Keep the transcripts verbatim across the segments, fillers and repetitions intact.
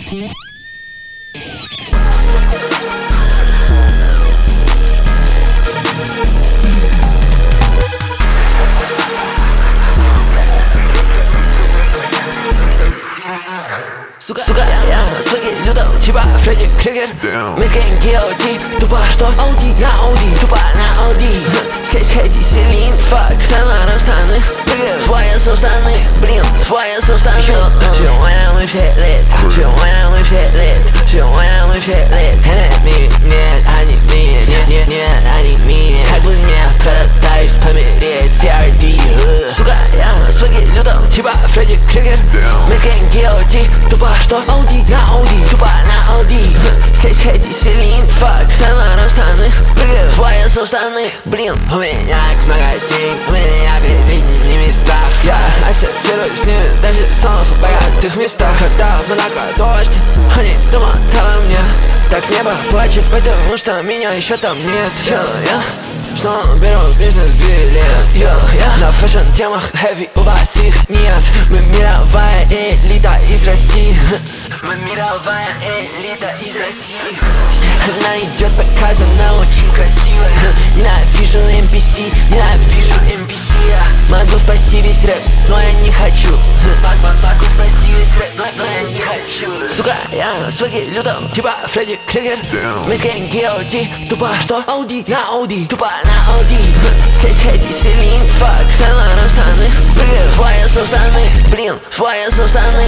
Сука, сука, я на своей лютом, типа Фредди Крюгер. Мы с гей-геоти, тупо что? Ауди на Ауди, тупо на Ауди. Здесь Хэдди, Селин, фак, Сен-Лоран штаны. Прыгаю, свои со штаны, блин, свои со штаны. Сегодня мы все лет, сегодня мы все лет, сегодня мы все лет. Нет, они мне, нет, нет, нет, они мне. Как бы мне пытаюсь помереть, си ар ди. Сука, я на своей лютом, типа Фредди Крюгер. Мы с гей-геоти, тупо что? Ауди на Ауди, тупо на Ауди. Здесь Хэдди, Селин, фак, Сен-Лоран штаны. Прыгаю, свои со штаны, блин. У меня их много денег, у меня перед видными страх. Я ассоциирую с ними даже в самых богатых местах. Когда в Монако дождь, они думают обо мне. Так небо плачет, потому что меня еще там нет. Йо, я снова беру бизнес-билет. Йо, я на фэшн-темах heavy, у вас их нет. Мы мировая элита из России. Мы мировая элита из России. Она идет показана очень красивая. Ненавижу эм пи си, ненавижу эм пи си. Я могу спасти весь рэп, но я не хочу. Могу спасти весь рэп, но, но я не хочу. Сука, я на своей лютом, типа Фредди Крюгер. Мы с гей-геоти, тупо что? Ауди на Ауди, тупо на Ауди. Здесь Хэдди, Селин, фак, Сен-Лоран штаны. Прыгаю, свои со штаны, блин, свои со штаны.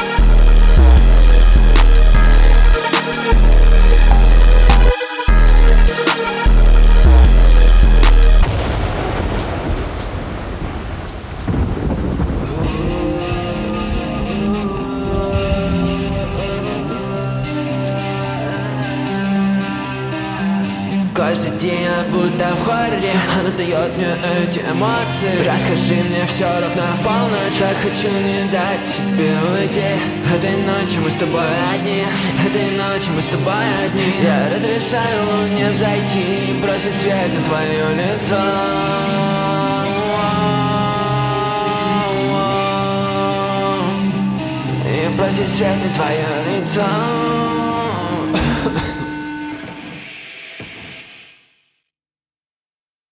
Каждый день я будто в хорроре. Она дает мне эти эмоции. Расскажи мне все ровно в полночь. Так хочу не дать тебе уйти. Этой ночью мы с тобой одни. Этой ночью мы с тобой одни. Я разрешаю луне взойти и бросить свет на твое лицо. И бросить свет на твое лицо.